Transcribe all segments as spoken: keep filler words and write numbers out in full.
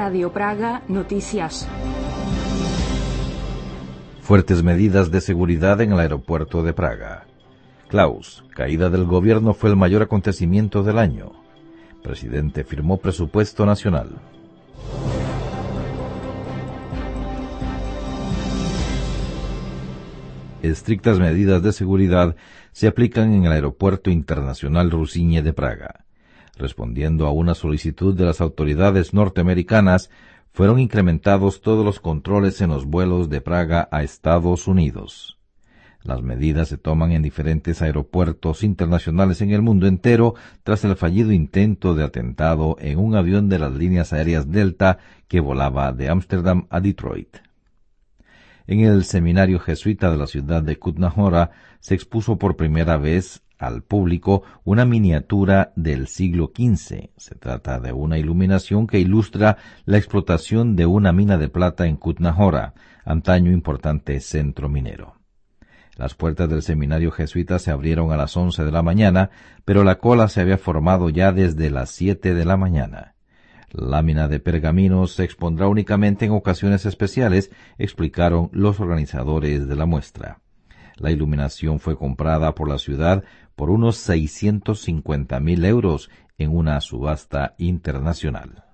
Radio Praga Noticias. Fuertes medidas de seguridad en el aeropuerto de Praga. Klaus, caída del gobierno fue el mayor acontecimiento del año. Presidente firmó presupuesto nacional. Estrictas medidas de seguridad se aplican en el Aeropuerto Internacional Rusiñe de Praga. Respondiendo a una solicitud de las autoridades norteamericanas, fueron incrementados todos los controles en los vuelos de Praga a Estados Unidos. Las medidas se toman en diferentes aeropuertos internacionales en el mundo entero tras el fallido intento de atentado en un avión de las líneas aéreas Delta que volaba de Ámsterdam a Detroit. En el seminario jesuita de la ciudad de Kutná Hora se expuso por primera vez al público una miniatura del siglo quince. Se trata de una iluminación que ilustra la explotación de una mina de plata en Kutná Hora, antaño importante centro minero. Las puertas del seminario jesuita se abrieron a las once de la mañana, pero la cola se había formado ya desde las siete de la mañana. La lámina de pergamino se expondrá únicamente en ocasiones especiales, explicaron los organizadores de la muestra. La iluminación fue comprada por la ciudad por unos seiscientos cincuenta mil euros en una subasta internacional.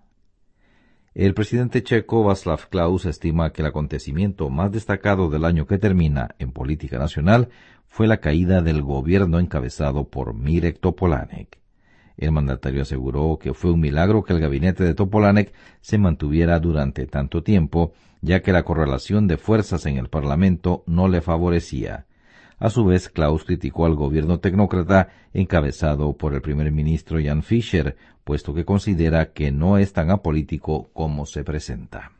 El presidente checo Václav Klaus estima que el acontecimiento más destacado del año que termina en política nacional fue la caída del gobierno encabezado por Mirek Topolánek. El mandatario aseguró que fue un milagro que el gabinete de Topolánek se mantuviera durante tanto tiempo, ya que la correlación de fuerzas en el Parlamento no le favorecía. A su vez, Klaus criticó al gobierno tecnócrata encabezado por el primer ministro Jan Fischer, puesto que considera que no es tan apolítico como se presenta.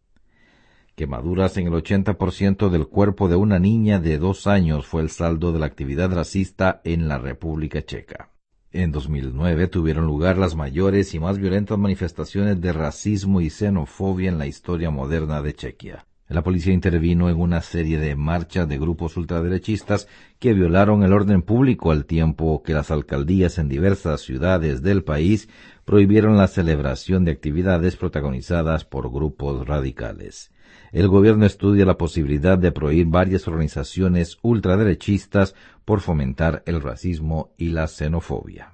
Quemaduras en el ochenta por ciento del cuerpo de una niña de dos años fue el saldo de la actividad racista en la República Checa. En dos mil nueve tuvieron lugar las mayores y más violentas manifestaciones de racismo y xenofobia en la historia moderna de Chequia. La policía intervino en una serie de marchas de grupos ultraderechistas que violaron el orden público al tiempo que las alcaldías en diversas ciudades del país prohibieron la celebración de actividades protagonizadas por grupos radicales. El gobierno estudia la posibilidad de prohibir varias organizaciones ultraderechistas por fomentar el racismo y la xenofobia.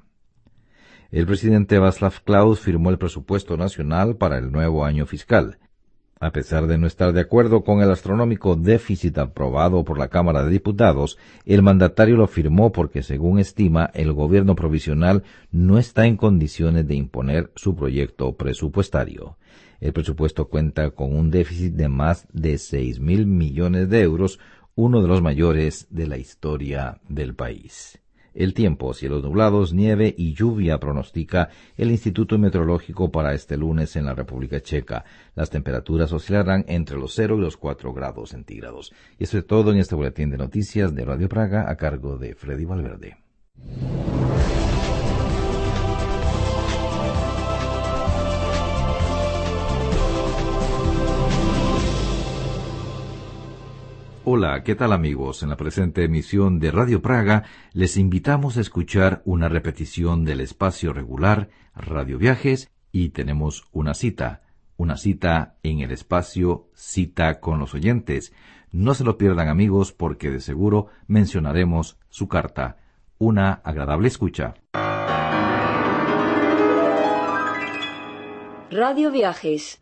El presidente Václav Klaus firmó el presupuesto nacional para el nuevo año fiscal. A pesar de no estar de acuerdo con el astronómico déficit aprobado por la Cámara de Diputados, el mandatario lo firmó porque, según estima, el gobierno provisional no está en condiciones de imponer su proyecto presupuestario. El presupuesto cuenta con un déficit de más de seis mil millones de euros, uno de los mayores de la historia del país. El tiempo, cielos nublados, nieve y lluvia pronostica el Instituto Meteorológico para este lunes en la República Checa. Las temperaturas oscilarán entre los cero y los cuatro grados centígrados. Y eso es todo en este boletín de noticias de Radio Praga a cargo de Freddy Valverde. Hola, ¿qué tal amigos? En la presente emisión de Radio Praga les invitamos a escuchar una repetición del espacio regular Radio Viajes y tenemos una cita, una cita en el espacio Cita con los oyentes. No se lo pierdan amigos porque de seguro mencionaremos su carta. Una agradable escucha. Radio Viajes.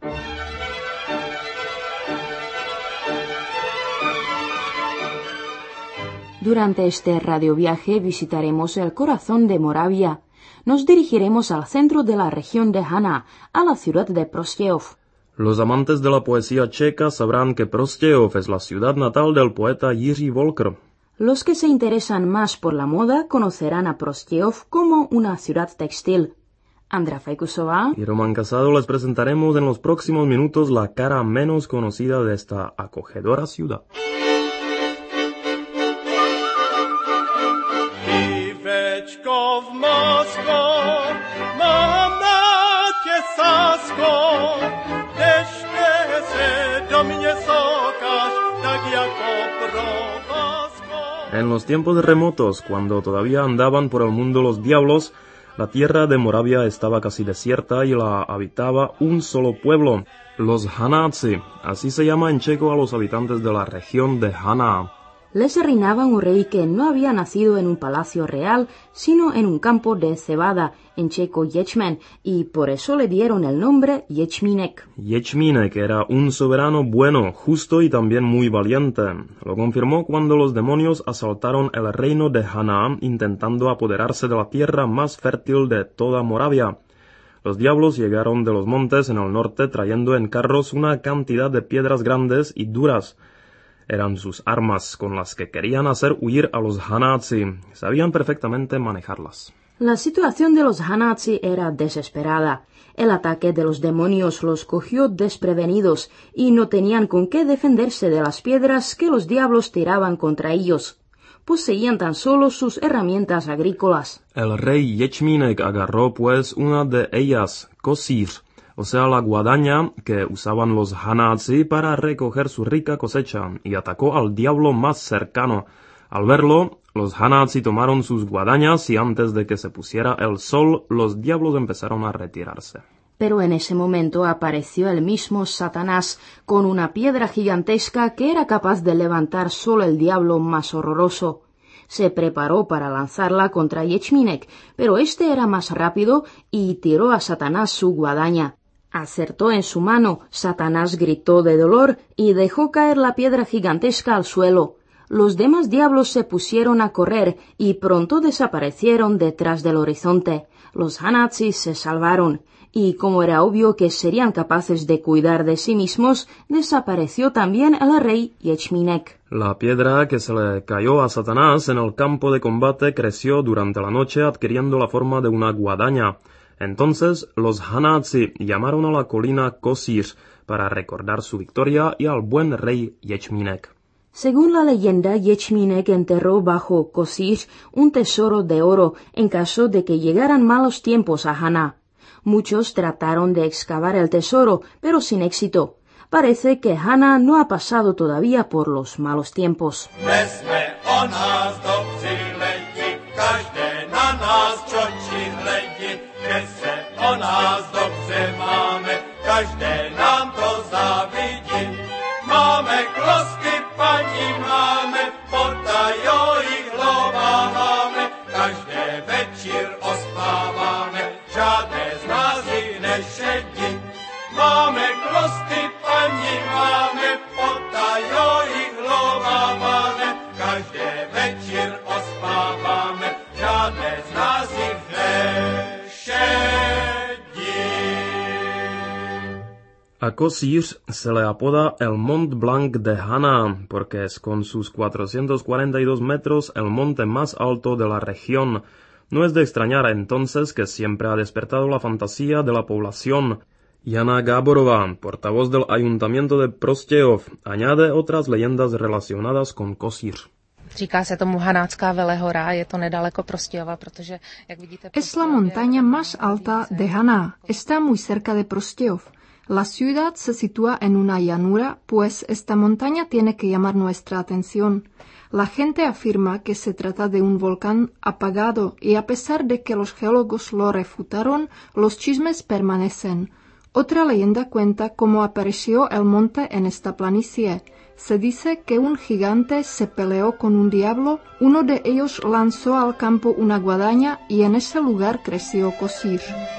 Durante este radioviaje visitaremos el corazón de Moravia. Nos dirigiremos al centro de la región de Haná, a la ciudad de Prostějov. Los amantes de la poesía checa sabrán que Prostějov es la ciudad natal del poeta Jiří Volker. Los que se interesan más por la moda conocerán a Prostějov como una ciudad textil. Andrea Fejkusová y Román Casado les presentaremos en los próximos minutos la cara menos conocida de esta acogedora ciudad. V Moskvo, mám na tě sásko, ještě se do mě sokáš, tak jako provázko. En los tiempos remotos, cuando todavía andaban por el mundo los diablos, La tierra de Moravia estaba casi desierta y la habitaba un solo pueblo, los Hanáci. Así se llama en checo a los habitantes de la región de Haná. Les reinaba un rey que no había nacido en un palacio real, sino en un campo de cebada, en checo Ječmen, y por eso le dieron el nombre Ječmínek. Ječmínek era un soberano bueno, justo y también muy valiente. Lo confirmó cuando los demonios asaltaron el reino de Haná, intentando apoderarse de la tierra más fértil de toda Moravia. Los diablos llegaron de los montes en el norte trayendo en carros una cantidad de piedras grandes y duras. Eran sus armas con las que querían hacer huir a los Hanáci. Sabían perfectamente manejarlas. La situación de los Hanáci era desesperada. El ataque de los demonios los cogió desprevenidos y no tenían con qué defenderse de las piedras que los diablos tiraban contra ellos. Poseían tan solo sus herramientas agrícolas. El rey Ječmínek agarró pues una de ellas, kosír, o sea la guadaña que usaban los Hanáci para recoger su rica cosecha, y atacó al diablo más cercano. Al verlo, los Hanáci tomaron sus guadañas y antes de que se pusiera el sol, los diablos empezaron a retirarse. Pero en ese momento apareció el mismo Satanás con una piedra gigantesca que era capaz de levantar solo el diablo más horroroso. Se preparó para lanzarla contra Ječmínek, pero este era más rápido y tiró a Satanás su guadaña. Acertó en su mano, Satanás gritó de dolor y dejó caer la piedra gigantesca al suelo. Los demás diablos se pusieron a correr y pronto desaparecieron detrás del horizonte. Los Hanáci se salvaron, y como era obvio que serían capaces de cuidar de sí mismos, desapareció también el rey Ječmínek. La piedra que se le cayó a Satanás en el campo de combate creció durante la noche adquiriendo la forma de una guadaña. Entonces los Hanáci llamaron a la colina Kosír para recordar su victoria y al buen rey Ječmínek. Según la leyenda, Ječmínek enterró bajo Kosír un tesoro de oro en caso de que llegaran malos tiempos a Haná. Muchos trataron de excavar el tesoro, pero sin éxito. Parece que Haná no ha pasado todavía por los malos tiempos. A Kosír se le apoda el Mont Blanc de Haná, porque es con sus cuatrocientos cuarenta y dos metros el monte más alto de la región. No es de extrañar entonces que siempre ha despertado la fantasía de la población. Jana Gáborová, portavoz del ayuntamiento de Prostějov, añade otras leyendas relacionadas con Kosír. Říká se tomu Hanácká velehora, je to nedaleko Prostějova, protože, jak vidíte... Es la montaña más alta de Haná, está muy cerca de Prostějov. La ciudad se sitúa en una llanura, pues esta montaña tiene que llamar nuestra atención. La gente afirma que se trata de un volcán apagado y a pesar de que los geólogos lo refutaron, los chismes permanecen. Otra leyenda cuenta cómo apareció el monte en esta planicie. Se dice que un gigante se peleó con un diablo, uno de ellos lanzó al campo una guadaña y en ese lugar creció Kosír.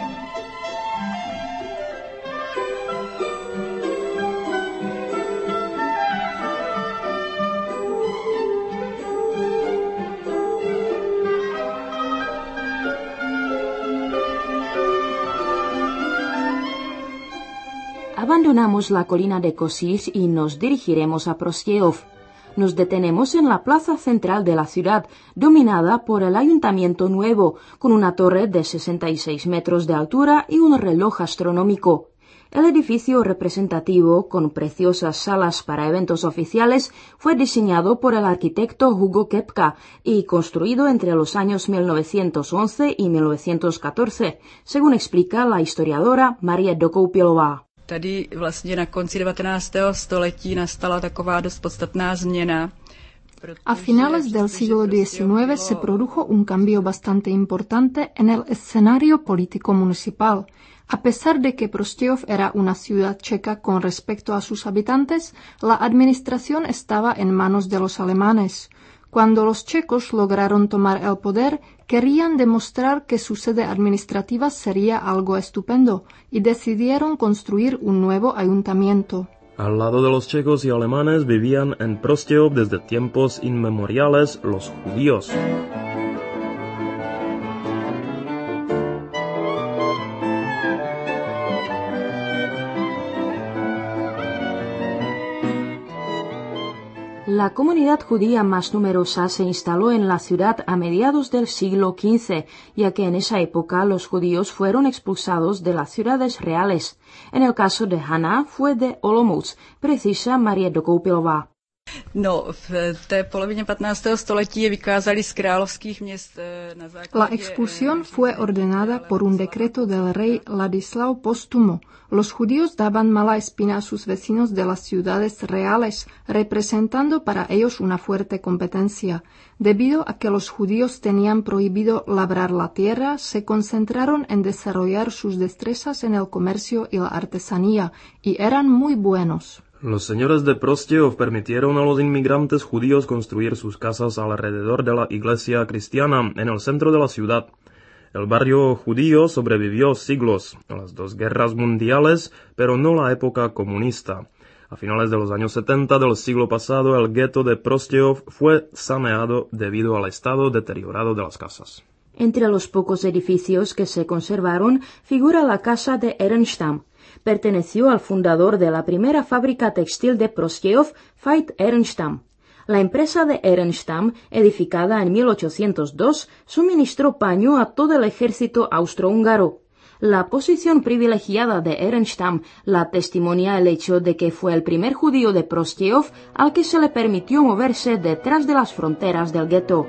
Abandonamos la colina de Kosír y nos dirigiremos a Prostějov. Nos detenemos en la plaza central de la ciudad, dominada por el ayuntamiento nuevo, con una torre de sesenta y seis metros de altura y un reloj astronómico. El edificio representativo, con preciosas salas para eventos oficiales, fue diseñado por el arquitecto Hugo Kepka y construido entre los años mil novecientos once y mil novecientos catorce, según explica la historiadora Marie Dokoupilová. Tady vlastně na konci devatenáctého století nastala taková dost podstatná změna A finales del siglo diecinueve se produjo un cambio bastante importante en el escenario político municipal. A pesar de que Prostějov era una ciudad checa con respecto a sus habitantes, la administración estaba en manos de los alemanes. Cuando los checos lograron tomar el poder, querían demostrar que su sede administrativa sería algo estupendo y decidieron construir un nuevo ayuntamiento. Al lado de los checos y alemanes vivían en Prostějov desde tiempos inmemoriales los judíos. La comunidad judía más numerosa se instaló en la ciudad a mediados del siglo quince, ya que en esa época los judíos fueron expulsados de las ciudades reales. En el caso de Hana fue de Olomouc, precisa Marie Dokoupilová. No, v té polovině patnáctého století je vykázali z královských měst na základě... La expulsión fue ordenada por un decreto del rey Ladislao Póstumo. Los judíos daban mala espina a sus vecinos de las ciudades reales, representando para ellos una fuerte competencia. Debido a que los judíos tenían prohibido labrar la tierra, se concentraron en desarrollar sus destrezas en el comercio y la artesanía, y eran muy buenos. Los señores de Prostějov permitieron a los inmigrantes judíos construir sus casas alrededor de la iglesia cristiana en el centro de la ciudad. El barrio judío sobrevivió siglos, las dos guerras mundiales, pero no la época comunista. A finales de los años setenta del siglo pasado, el gueto de Prostějov fue saneado debido al estado deteriorado de las casas. Entre los pocos edificios que se conservaron figura la casa de Ehrenstam. Perteneció al fundador de la primera fábrica textil de Prostějov, Veit Ehrenstam. La empresa de Ehrenstam, edificada en mil ochocientos dos, suministró paño a todo el ejército austrohúngaro. La posición privilegiada de Ehrenstam la testimonia el hecho de que fue el primer judío de Prostějov al que se le permitió moverse detrás de las fronteras del gueto.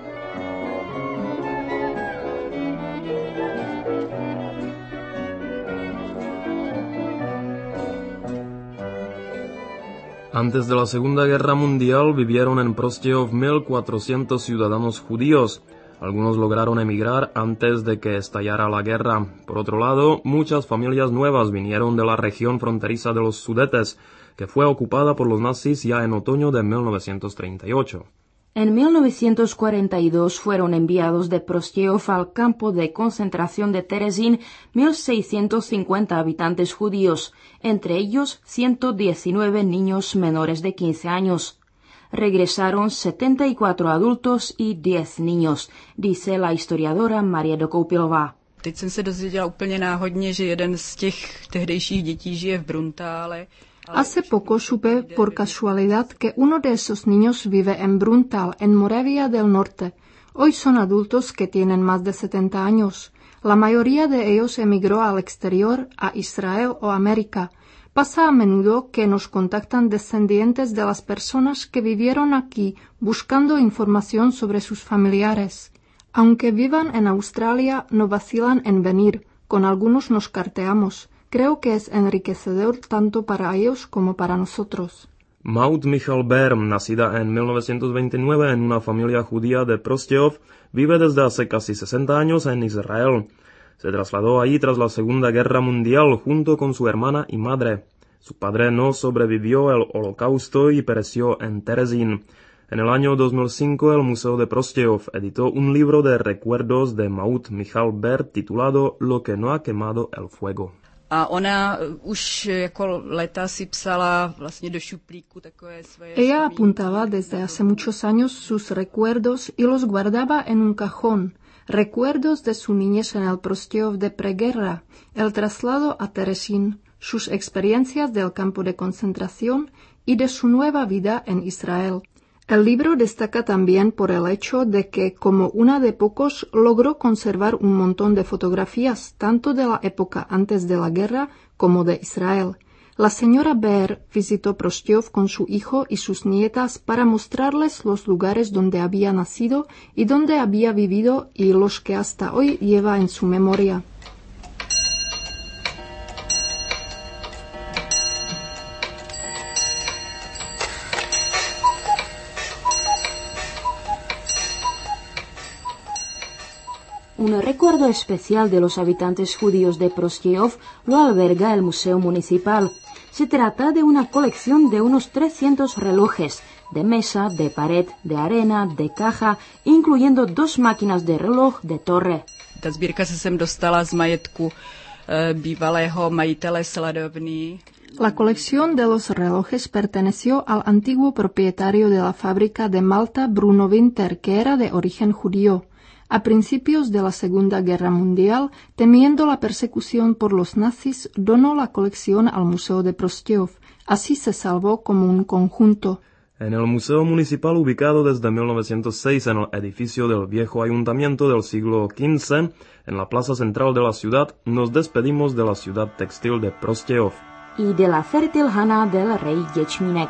Antes de la Segunda Guerra Mundial vivieron en Prostějov mil cuatrocientos ciudadanos judíos. Algunos lograron emigrar antes de que estallara la guerra. Por otro lado, muchas familias nuevas vinieron de la región fronteriza de los Sudetes, que fue ocupada por los nazis ya en otoño de mil novecientos treinta y ocho. En mil novecientos cuarenta y dos fueron enviados de Prostějov al campo de concentración de Terezín mil seiscientos cincuenta habitantes judíos, entre ellos ciento diecinueve niños menores de quince años. Regresaron setenta y cuatro adultos y diez niños, dice la historiadora Marie Dokoupilová. Teď jsem se dozvěděla úplně náhodně, že jeden z těch tehdejších dětí žije v Bruntále. Hace poco supe por casualidad que uno de esos niños vive en Bruntal, en Moravia del Norte. Hoy son adultos que tienen más de setenta años. La mayoría de ellos emigró al exterior, a Israel o América. Pasa a menudo que nos contactan descendientes de las personas que vivieron aquí buscando información sobre sus familiares. Aunque vivan en Australia, no vacilan en venir. Con algunos nos carteamos. Creo que es enriquecedor tanto para ellos como para nosotros. Maud Michal Ber, nacida en mil novecientos veintinueve en una familia judía de Prostějov, vive desde hace casi sesenta años en Israel. Se trasladó ahí tras la Segunda Guerra Mundial junto con su hermana y madre. Su padre no sobrevivió al Holocausto y pereció en Terezín. En el año dos mil cinco el Museo de Prostějov editó un libro de recuerdos de Maud Michal Ber titulado Lo que no ha quemado el fuego. A ona už jako leta si psala vlastně do šuplíku takové svoje... Ella apuntaba desde hace muchos años sus recuerdos y los guardaba en un cajón. Recuerdos de su niñez en el Prostějov de preguerra, el traslado a Terezín, sus experiencias del campo de concentración y de su nueva vida en Israel. El libro destaca también por el hecho de que, como una de pocos, logró conservar un montón de fotografías tanto de la época antes de la guerra como de Israel. La señora Ber visitó Prostějov con su hijo y sus nietas para mostrarles los lugares donde había nacido y donde había vivido y los que hasta hoy lleva en su memoria. Un recuerdo especial de los habitantes judíos de Prostiov lo alberga el Museo Municipal. Se trata de una colección de unos trescientos relojes, de mesa, de pared, de arena, de caja, incluyendo dos máquinas de reloj de torre. Ta sbírka se sem dostala z majetku e, bývalého majitele sladovny. La colección de los relojes perteneció al antiguo propietario de la fábrica de Malta, Bruno Winter, que era de origen judío. A principios de la Segunda Guerra Mundial, temiendo la persecución por los nazis, donó la colección al Museo de Prostějov. Así se salvó como un conjunto. En el Museo Municipal, ubicado desde mil novecientos seis en el edificio del viejo ayuntamiento del siglo quince, en la plaza central de la ciudad, nos despedimos de la ciudad textil de Prostějov y de la fértil Hana del rey Ječmínek.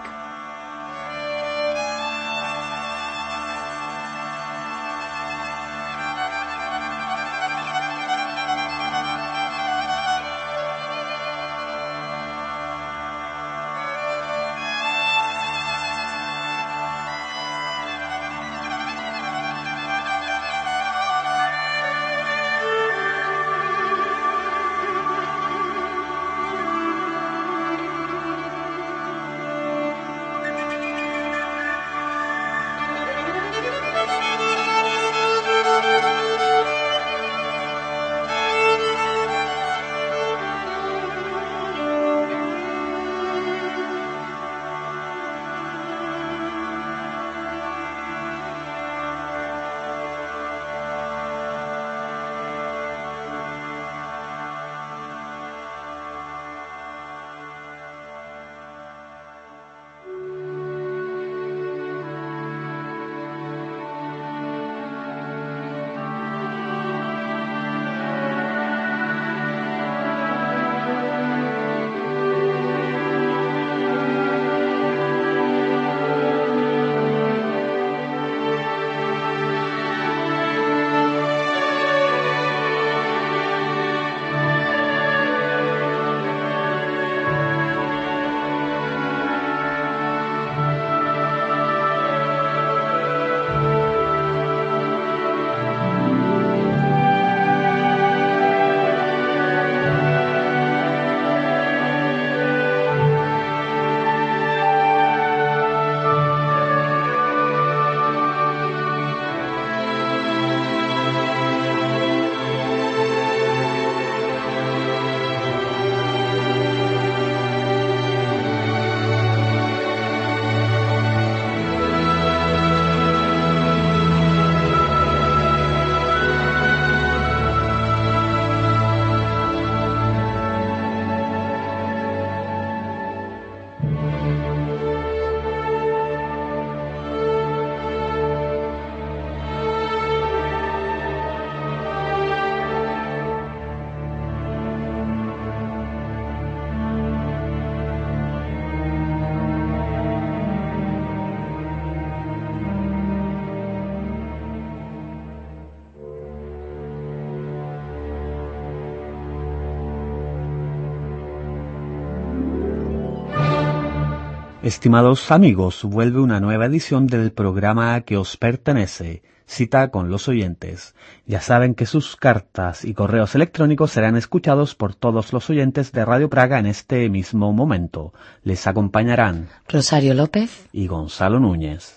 Estimados amigos, vuelve una nueva edición del programa que os pertenece, Cita con los oyentes. Ya saben que sus cartas y correos electrónicos serán escuchados por todos los oyentes de Radio Praga en este mismo momento. Les acompañarán Rosario López y Gonzalo Núñez.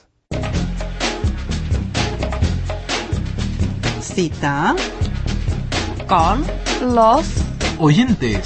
Cita con los oyentes.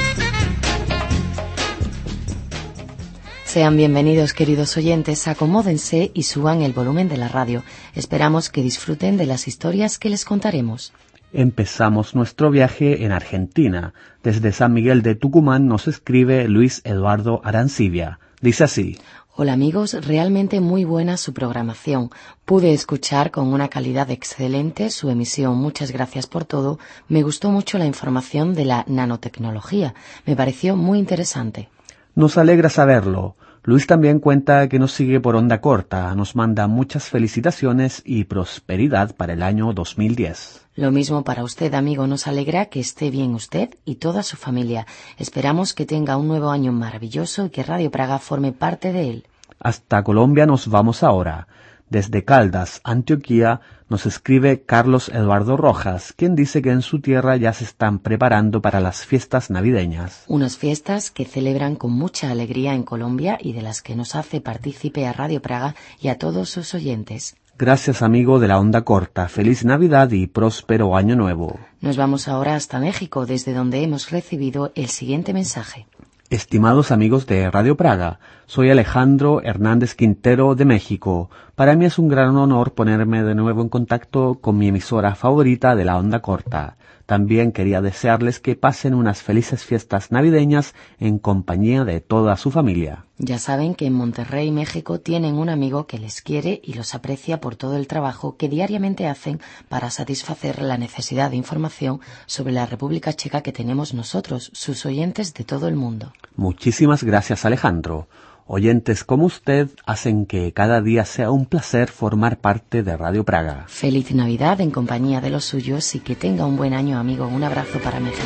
Sean bienvenidos, queridos oyentes, acomódense y suban el volumen de la radio. Esperamos que disfruten de las historias que les contaremos. Empezamos nuestro viaje en Argentina. Desde San Miguel de Tucumán nos escribe Luis Eduardo Arancibia. Dice así: Hola amigos, realmente muy buena su programación. Pude escuchar con una calidad excelente su emisión. Muchas gracias por todo. Me gustó mucho la información de la nanotecnología. Me pareció muy interesante. Nos alegra saberlo. Luis también cuenta que nos sigue por onda corta, nos manda muchas felicitaciones y prosperidad para el año dos mil diez. Lo mismo para usted, amigo, nos alegra que esté bien usted y toda su familia. Esperamos que tenga un nuevo año maravilloso y que Radio Praga forme parte de él. Hasta Colombia nos vamos ahora. Desde Caldas, Antioquia, nos escribe Carlos Eduardo Rojas, quien dice que en su tierra ya se están preparando para las fiestas navideñas. Unas fiestas que celebran con mucha alegría en Colombia y de las que nos hace partícipe a Radio Praga y a todos sus oyentes. Gracias, amigo de la onda corta. Feliz Navidad y próspero Año Nuevo. Nos vamos ahora hasta México, desde donde hemos recibido el siguiente mensaje. Estimados amigos de Radio Praga, soy Alejandro Hernández Quintero de México. Para mí es un gran honor ponerme de nuevo en contacto con mi emisora favorita de la onda corta. También quería desearles que pasen unas felices fiestas navideñas en compañía de toda su familia. Ya saben que en Monterrey, México, tienen un amigo que les quiere y los aprecia por todo el trabajo que diariamente hacen para satisfacer la necesidad de información sobre la República Checa que tenemos nosotros, sus oyentes de todo el mundo. Muchísimas gracias, Alejandro. Oyentes como usted hacen que cada día sea un placer formar parte de Radio Praga. Feliz Navidad en compañía de los suyos y que tenga un buen año, amigo. Un abrazo para México.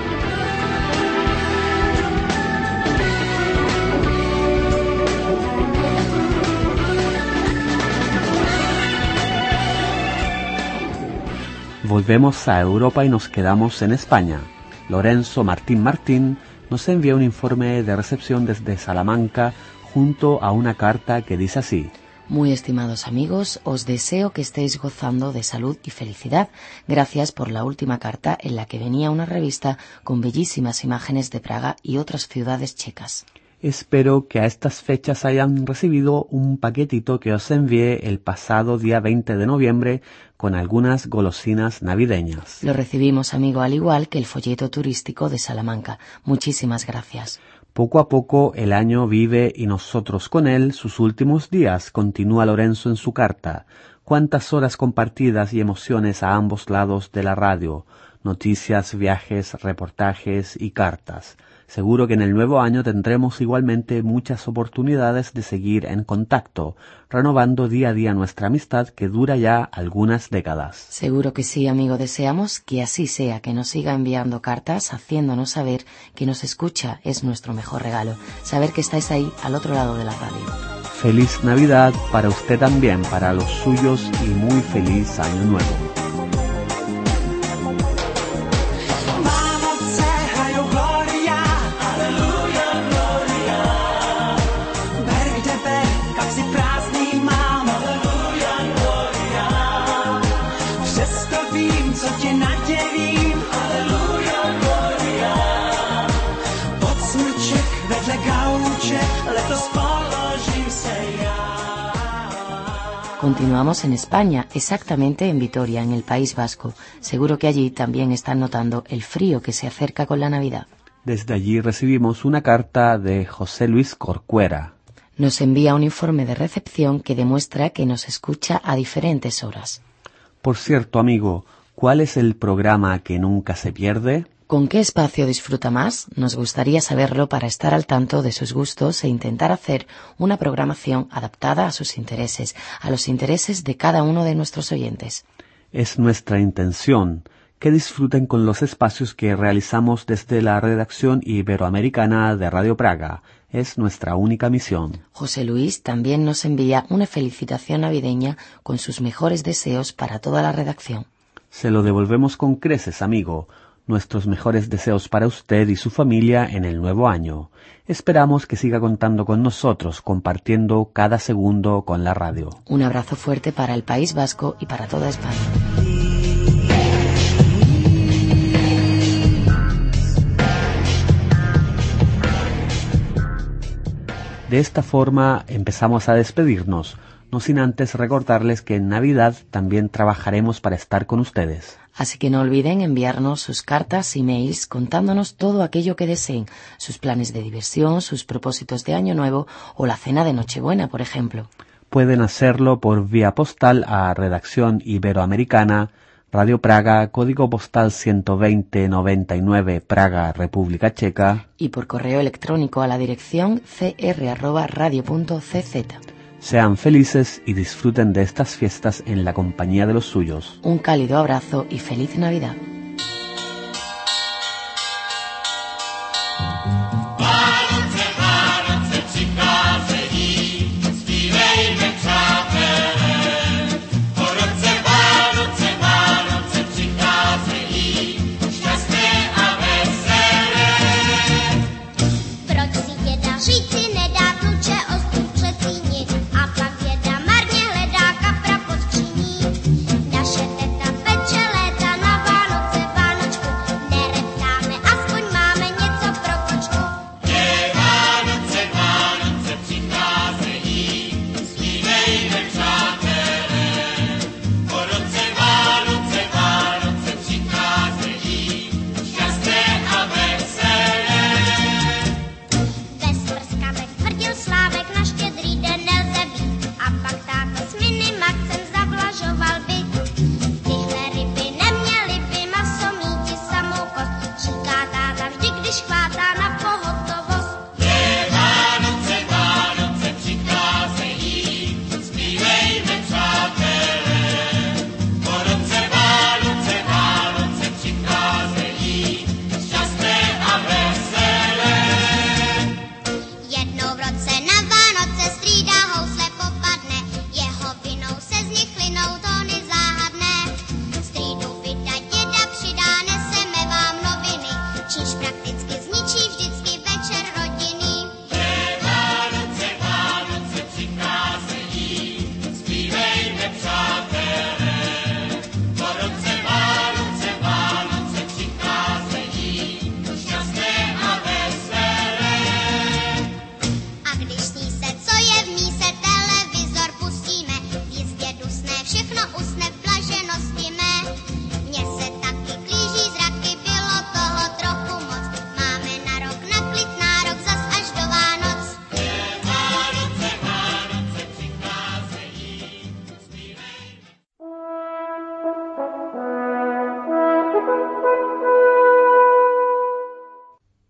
Volvemos a Europa y nos quedamos en España. Lorenzo Martín Martín nos envía un informe de recepción desde Salamanca junto a una carta que dice así: Muy estimados amigos, os deseo que estéis gozando de salud y felicidad. Gracias por la última carta en la que venía una revista con bellísimas imágenes de Praga y otras ciudades checas. Espero que a estas fechas hayan recibido un paquetito que os envié el pasado día veinte de noviembre con algunas golosinas navideñas. Lo recibimos, amigo, al igual que el folleto turístico de Salamanca. Muchísimas gracias. Poco a poco el año vive y nosotros con él sus últimos días, continúa Lorenzo en su carta. Cuántas horas compartidas y emociones a ambos lados de la radio. Noticias, viajes, reportajes y cartas. Seguro que en el nuevo año tendremos igualmente muchas oportunidades de seguir en contacto, renovando día a día nuestra amistad que dura ya algunas décadas. Seguro que sí, amigo. Deseamos que así sea, que nos siga enviando cartas, haciéndonos saber que nos escucha. Es nuestro mejor regalo, saber que estáis ahí al otro lado de la radio. Feliz Navidad para usted también, para los suyos, y muy feliz Año Nuevo. Continuamos en España, exactamente en Vitoria, en el País Vasco. Seguro que allí también están notando el frío que se acerca con la Navidad. Desde allí recibimos una carta de José Luis Corcuera. Nos envía un informe de recepción que demuestra que nos escucha a diferentes horas. Por cierto, amigo, ¿cuál es el programa que nunca se pierde? ¿Con qué espacio disfruta más? Nos gustaría saberlo para estar al tanto de sus gustos e intentar hacer una programación adaptada a sus intereses, a los intereses de cada uno de nuestros oyentes. Es nuestra intención que disfruten con los espacios que realizamos desde la redacción iberoamericana de Radio Praga. Es nuestra única misión. José Luis también nos envía una felicitación navideña con sus mejores deseos para toda la redacción. Se lo devolvemos con creces, amigo. Nuestros mejores deseos para usted y su familia en el nuevo año. Esperamos que siga contando con nosotros, compartiendo cada segundo con la radio. Un abrazo fuerte para el País Vasco y para toda España. De esta forma empezamos a despedirnos, no sin antes recordarles que en Navidad también trabajaremos para estar con ustedes. Así que no olviden enviarnos sus cartas y mails contándonos todo aquello que deseen, sus planes de diversión, sus propósitos de Año Nuevo o la cena de Nochebuena, por ejemplo. Pueden hacerlo por vía postal a Redacción Iberoamericana, Radio Praga, código postal ciento veinte noventa y nueve, Praga, República Checa. Y por correo electrónico a la dirección c r arroba radio punto c z. Sean felices y disfruten de estas fiestas en la compañía de los suyos. Un cálido abrazo y feliz Navidad. Vánoce, Vánoce, přicházení, zpívejme, přátelé.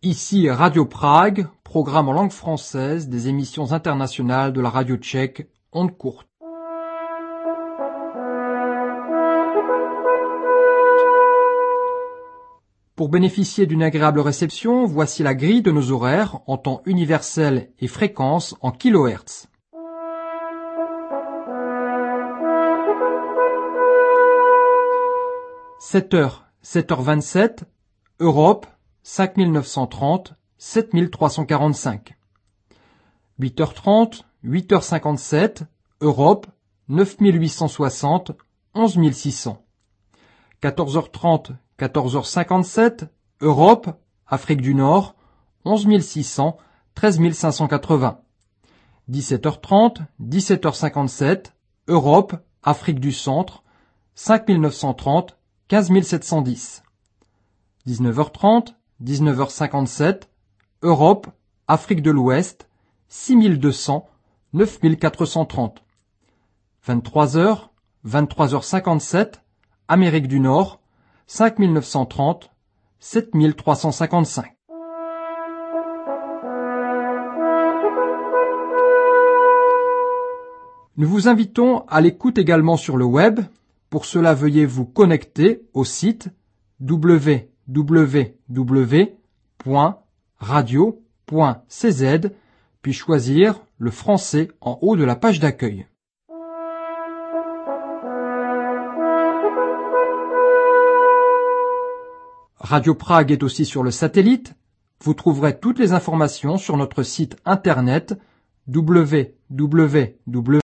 Ici Radio Prague, programme en langue française des émissions internationales de la radio tchèque, ondes courtes. Pour bénéficier d'une agréable réception, voici la grille de nos horaires en temps universel et fréquence en kilohertz. sept heures, sept heures vingt-sept, Europe, cinq mille neuf cent trente, sept mille trois cent quarante-cinq. huit heures trente, huit heures cinquante-sept, Europe, neuf mille huit cent soixante, onze mille six cents. quatorze heures trente, quatorze heures cinquante-sept, Europe, Afrique du Nord, onze mille six cents, treize mille cinq cent quatre-vingts. dix-sept heures trente, dix-sept heures cinquante-sept, Europe, Afrique du Centre, cinq mille neuf cent trente, quinze mille sept cent dix. dix-neuf heures trente, dix-neuf heures cinquante-sept, Europe, Afrique de l'Ouest, six mille deux cents, neuf mille quatre cent trente. vingt-trois heures, vingt-trois heures cinquante-sept, Amérique du Nord, cinq mille neuf cent trente, sept mille trois cent cinquante-cinq. Nous vous invitons à l'écoute également sur le web. Pour cela, veuillez vous connecter au site w w w point radio point c z puis choisir le français en haut de la page d'accueil. Radio Prague est aussi sur le satellite. Vous trouverez toutes les informations sur notre site internet w w w